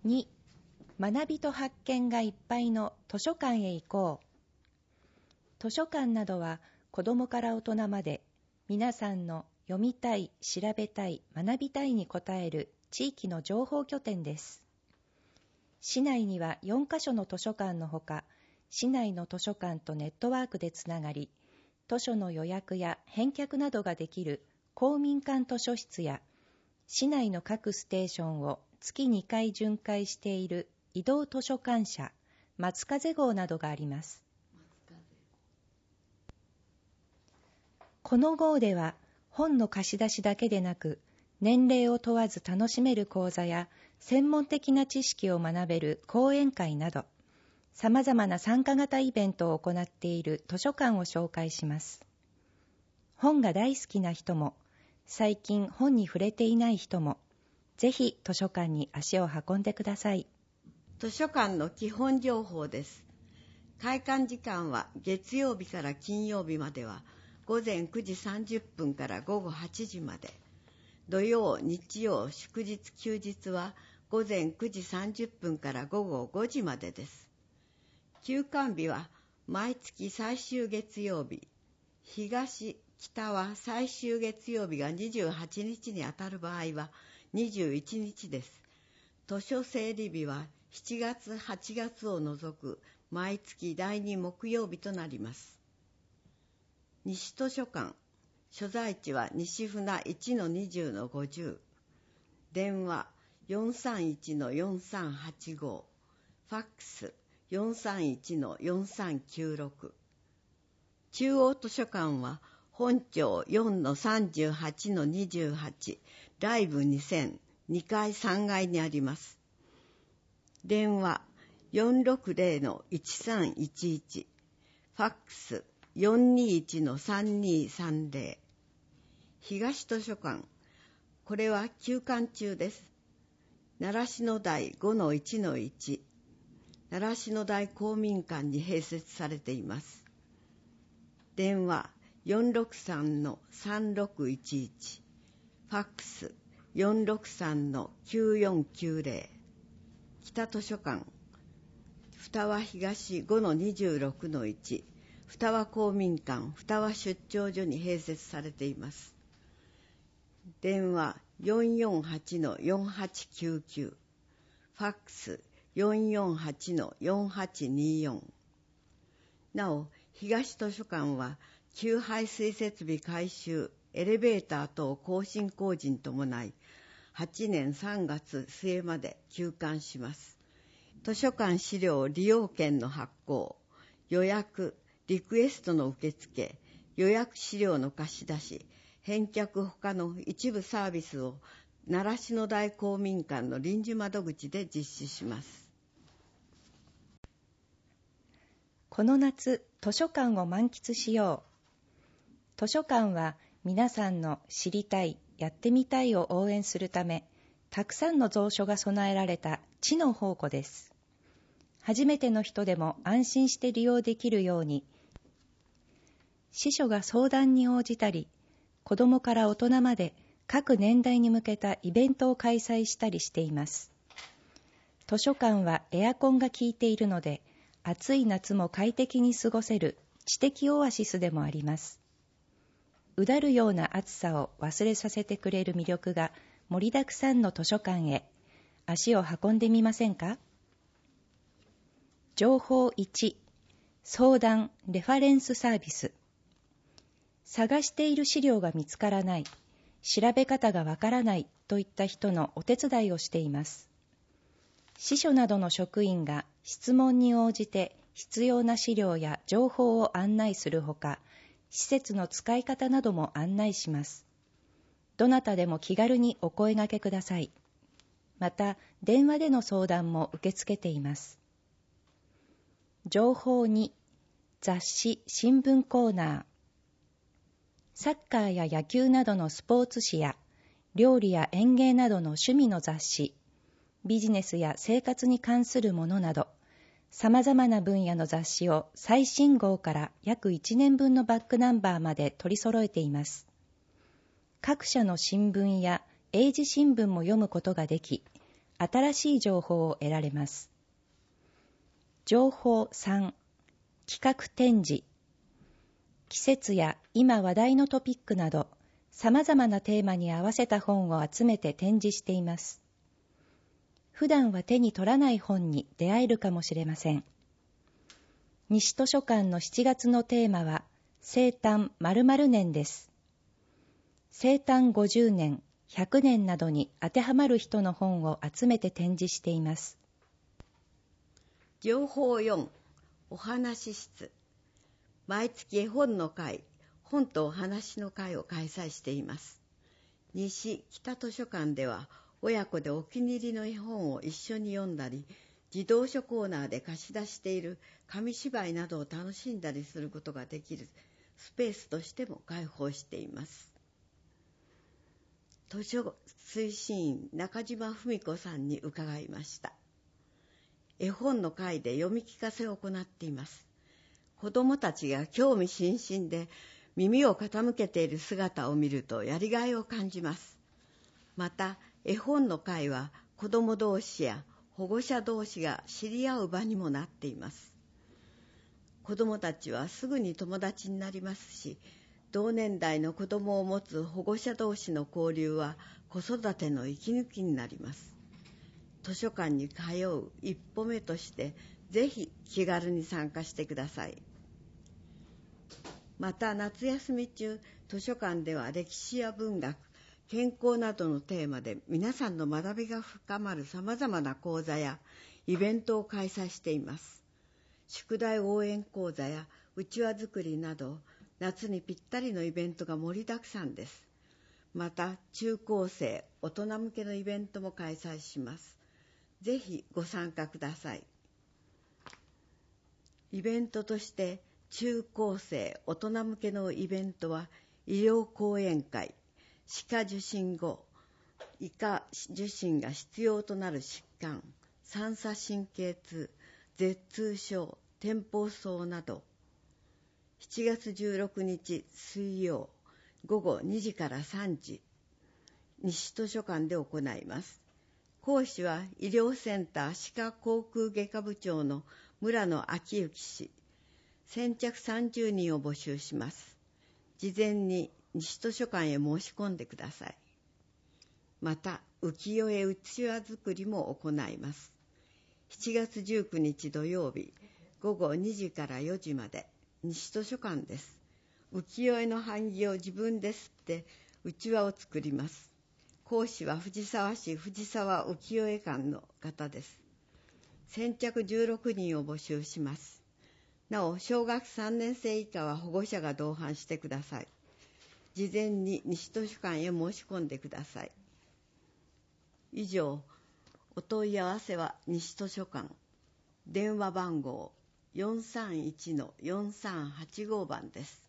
2、学びと発見がいっぱいの図書館へ行こう。図書館などは子どもから大人まで皆さんの読みたい、調べたい、学びたいに応える地域の情報拠点です。市内には4カ所の図書館のほか、市内の図書館とネットワークでつながり、図書の予約や返却などができる公民館図書室や、市内の各ステーションを月2回巡回している移動図書館車、松風号などがあります。この号では本の貸し出しだけでなく、年齢を問わず楽しめる講座や専門的な知識を学べる講演会など、さまざまな参加型イベントを行っている図書館を紹介します。本が大好きな人も、最近本に触れていない人も、ぜひ図書館に足を運んでください。 図書館の基本情報です。開館時間は月曜日から金曜日までは午前9時30分から午後8時まで。土曜、日曜、祝日、休日は午前9時30分から午後5時までです。休館日は毎月最終月曜日、東、北は最終月曜日が28日にあたる場合は21日です。図書整理日は7月、8月を除く毎月第2木曜日となります。西図書館、所在地は西船 1-20-50、電話 431-4385、ファックス 431-4396。中央図書館は本町 4-38-28、ライブ2000、2階3階にあります。電話 460-1311、ファックス 421-3230。東図書館、これは休館中です。習志野台 5-1-1、習志野台公民館に併設されています。電話 463-3611、ファックス 463-9490。北図書館、二和東 5-26-1、二和公民館二和出張所に併設されています。電話 448-4899、ファックス 448-4824。なお、東図書館は給排水設備改修、エレベーター等更新工事に伴い、8年3月末まで休館します。図書館資料利用券の発行、予約、リクエストの受付、予約資料の貸し出し、返却ほかの一部サービスを習志野台公民館の臨時窓口で実施します。 この夏、図書館を満喫しよう。図書館は皆さんの知りたい、やってみたいを応援するため、たくさんの蔵書が備えられた知の宝庫です。初めての人でも安心して利用できるように、司書が相談に応じたり、子どもから大人まで各年代に向けたイベントを開催したりしています。図書館はエアコンが効いているので、暑い夏も快適に過ごせる知的オアシスでもあります。うだるような暑さを忘れさせてくれる魅力が盛りだくさんの図書館へ足を運んでみませんか？情報1、相談・レファレンスサービス。探している資料が見つからない、調べ方がわからないといった人のお手伝いをしています。司書などの職員が質問に応じて必要な資料や情報を案内するほか、施設の使い方なども案内します。どなたでも気軽にお声掛けください。また、電話での相談も受け付けています。情報2、雑誌・新聞コーナー。サッカーや野球などのスポーツ誌や、料理や園芸などの趣味の雑誌、ビジネスや生活に関するものなど、さまざまな分野の雑誌を最新号から約1年分のバックナンバーまで取り揃えています。各社の新聞や英字新聞も読むことができ、 新しい情報を得られます。情報3、企画展示。季節や今話題のトピックなど、様々なテーマに合わせた本を集めて展示しています。普段は手に取らない本に出会えるかもしれません。西図書館の7月のテーマは、生誕〇〇年です。生誕50年、100年などに当てはまる人の本を集めて展示しています。 情報4、お話室。毎月絵本の会、本とお話の会を開催しています。西北図書館では、親子でお気に入りの絵本を一緒に読んだり、児童書コーナーで貸し出している紙芝居などを楽しんだりすることができるスペースとしても開放しています。図書推進員中島文子さんに伺いました。絵本の会で読み聞かせを行っています。子どもたちが興味津々で耳を傾けている姿を見るとやりがいを感じます。また、絵本の会は子ども同士や保護者同士が知り合う場にもなっています。子どもたちはすぐに友達になりますし、同年代の子どもを持つ保護者同士の交流は子育ての息抜きになります。図書館に通う一歩目として、ぜひ気軽に参加してください。また、夏休み中、図書館では歴史や文学、健康などのテーマで皆さんの学びが深まるさまざまな講座やイベントを開催しています。宿題応援講座やうちわ作りなど、夏にぴったりのイベントが盛りだくさんです。また、中高生、大人向けのイベントも開催します。ぜひご参加ください。イベントとして中高生、大人向けのイベントは、医療講演会、歯科受診後、医科受診が必要となる疾患、三叉神経痛、舌痛症、天保草など、7月16日水曜午後2時から3時、西図書館で行います。講師は医療センター歯科口腔外科部長の村野昭之氏。先着30人を募集します。事前に西図書館へ申し込んでください。また、浮世絵うちわ作りも行います。7月19日土曜日、午後2時から4時まで、西図書館です。浮世絵の版木を自分で刷ってうちわを作ります。講師は藤沢市藤沢浮世絵館の方です。先着16人を募集します。なお、小学3年生以下は保護者が同伴してください。事前に西図書館へ申し込んでください。以上、お問い合わせは西図書館。電話番号 431-4385 番です。